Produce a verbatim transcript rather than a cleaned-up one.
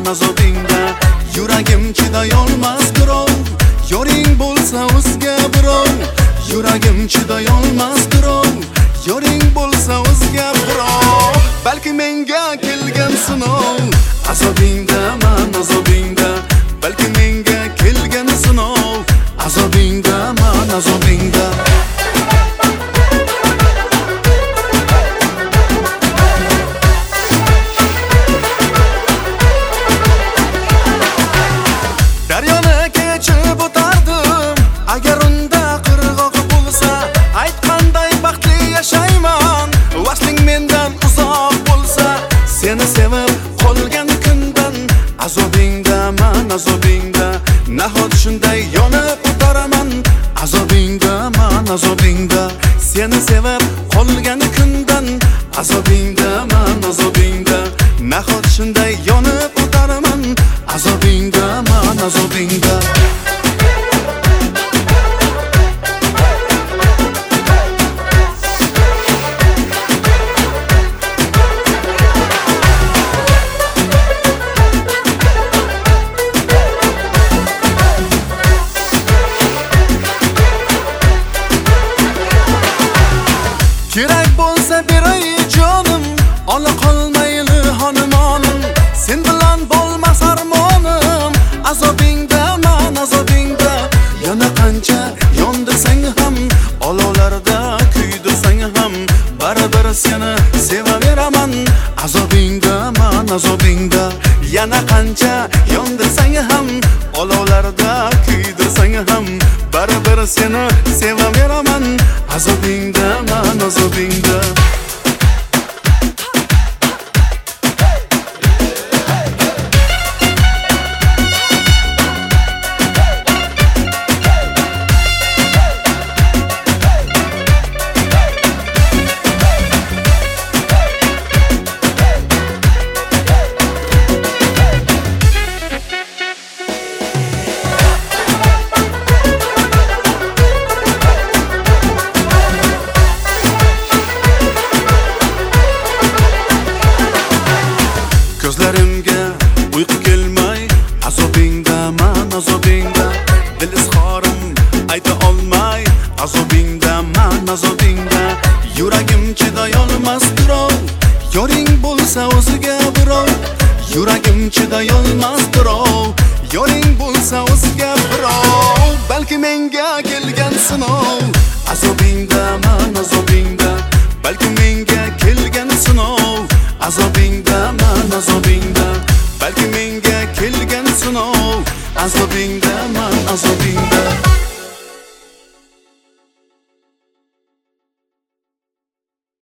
azobingda. Yuragim chidayolmas birov, yoring bo'lsa o'zga birov. Yuragim chidayolmas birov, yoring bo'lsa o'zga birov. Balki menga kelgan sinov, azobingdaman azobingda. Balki menga kelgan sinov, azobingdaman azobingda. Daryoni kechib o'tardim, agar unda qirg'oq bo'lsa, aytganday baxtli yashayman. Vasling mendan uzoq bo'lsa, seni sevib qolgan kundan azobingdaman azobingda. Nahot shunday yonib o'taraman, azobingdaman azobingda. Seni sevib qolgan kundan azobingdaman azobingda. Nahot shunday yonib o'taraman, azobingdaman azobingda. Kerak bo'lsa beray jonim, ola qolmayli xonimonim. Sen bilan bo'lmas armonim, azobingdaman azobingda. Yana qancha yondirsang ham, olovlarda kuydirsang ham, baribir seni sevaveraman, azobingdaman azobingda. Yana qancha yondirsang ham, olovlarda kuydirsang ham, baribir seni sevaveraman, azobingdaman azobingda. Ko'zlarimga uyqu kelmay, azobingdaman azobingda. Dil izhorim ayta olmay, azobingdaman azobingda. Yuragim chidayolmas birov, yoring bo'lsa o'ziga birov. Yuragim chidayolmas birov, yoring bo'lsa o'ziga birov. Balki menga kelgan sinov, azobingdaman azobingda. Balki menga kelgan sinov, azobingdaman azobingda. Balki menga kelgan sinov, azobingdaman azobingda.